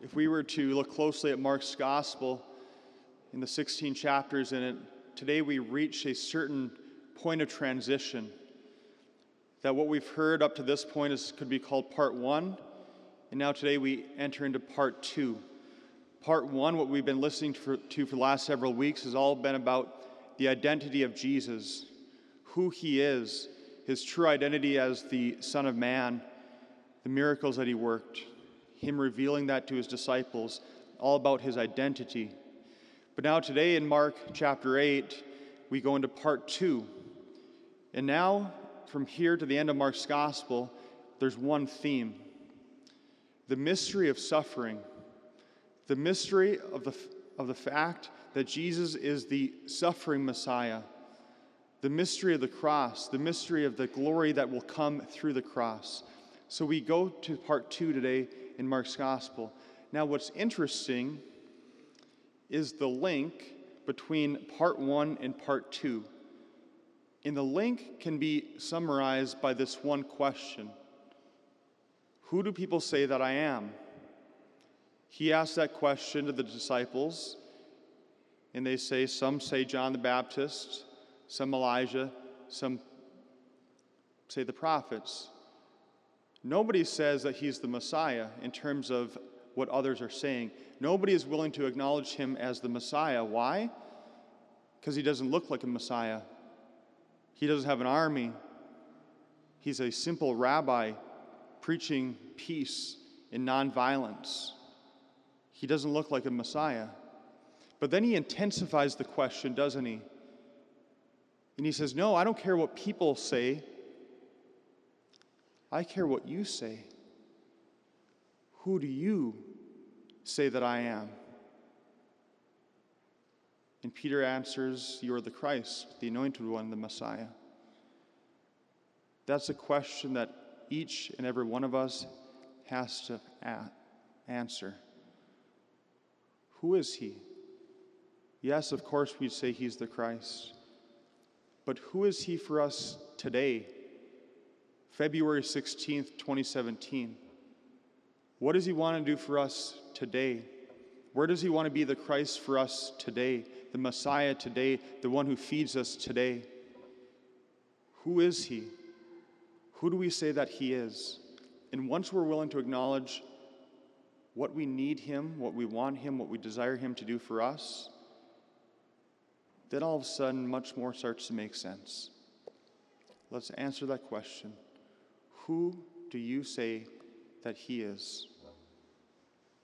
If we were to look closely at Mark's gospel in the 16 chapters in it, today we reach a certain point of transition. That what we've heard up to this point could be called part one, and now today we enter into part two. Part one, what we've been listening to for the last several weeks, has all been about the identity of Jesus, who he is, his true identity as the Son of Man, the miracles that he worked, him revealing that to his disciples, all about his identity. But now today in Mark chapter 8, we go into part two. And now, from here to the end of Mark's gospel, there's one theme: the mystery of suffering, the mystery of the fact that Jesus is the suffering Messiah, the mystery of the cross, the mystery of the glory that will come through the cross. So we go to part two today in Mark's gospel. Now, what's interesting is the link between part one and part two. And the link can be summarized by this one question: who do people say that I am? He asked that question to the disciples, and they say, some say John the Baptist, some Elijah, some say the prophets. Nobody says that he's the Messiah in terms of what others are saying. Nobody is willing to acknowledge him as the Messiah. Why? Because he doesn't look like a Messiah. He doesn't have an army. He's a simple rabbi preaching peace and nonviolence. He doesn't look like a Messiah. But then he intensifies the question, doesn't he? And he says, no, I don't care what people say. I care what you say. Who do you say that I am? And Peter answers, you are the Christ, the anointed one, the Messiah. That's a question that each and every one of us has to answer. Who is he? Yes, of course, we'd say he's the Christ. But who is he for us today? February 16th, 2017. What does he want to do for us today? Where does he want to be the Christ for us today? The Messiah today, the one who feeds us today? Who is he? Who do we say that he is? And once we're willing to acknowledge what we need him, what we want him, what we desire him to do for us, then all of a sudden much more starts to make sense. Let's answer that question. Who do you say that he is?